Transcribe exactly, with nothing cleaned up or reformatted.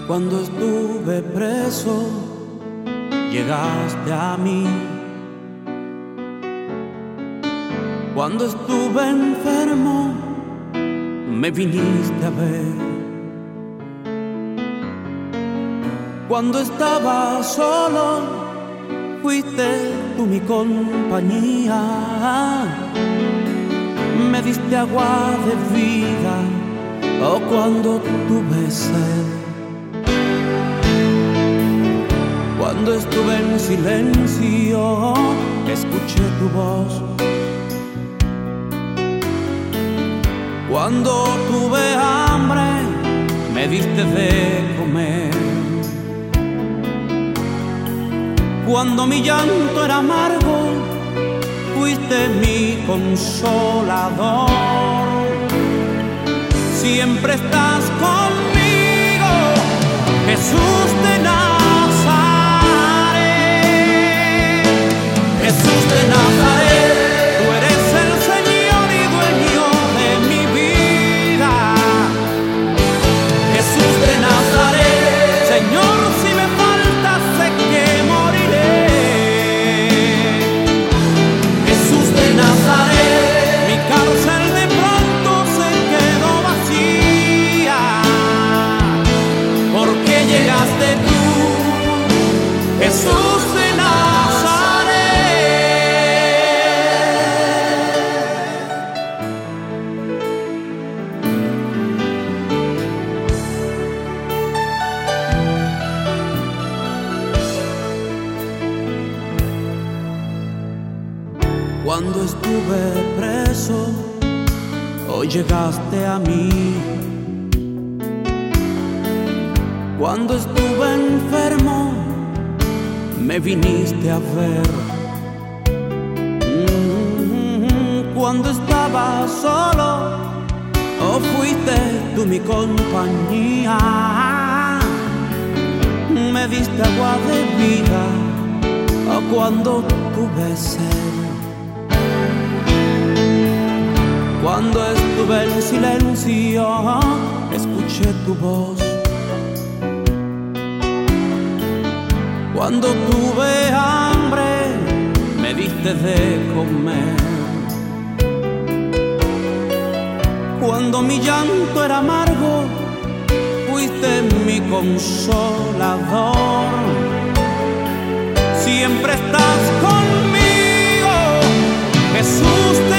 Cuando estuve preso, llegaste a mí. Cuando estuve enfermo, me viniste a ver. Cuando estaba solo, fuiste tú mi compañía. Me diste agua de vida, oh, cuando tuve sed. Cuando estuve en silencio, escuché tu voz. Cuando tuve hambre, me diste de comer. Cuando mi llanto era amargo, fuiste mi consolador. Siempre estás conmigo, Jesús de Nazaret. Jesús de Nazaret, tú eres el Señor y dueño de mi vida. Jesús de Nazaret, Señor, si me faltas sé que moriré. Jesús de Nazaret, mi cárcel de pronto se quedó vacía, porque llegaste tú, Jesús de Cuando estuve preso, hoy llegaste a mí. Cuando estuve enfermo, me viniste a ver. Cuando estaba solo, oh, fuiste tú mi compañía. Me diste agua de vida, oh, cuando tuve sed. Cuando estuve en silencio, escuché tu voz. Cuando tuve hambre, me diste de comer. Cuando mi llanto era amargo, fuiste mi consolador. Siempre estás conmigo, Jesús de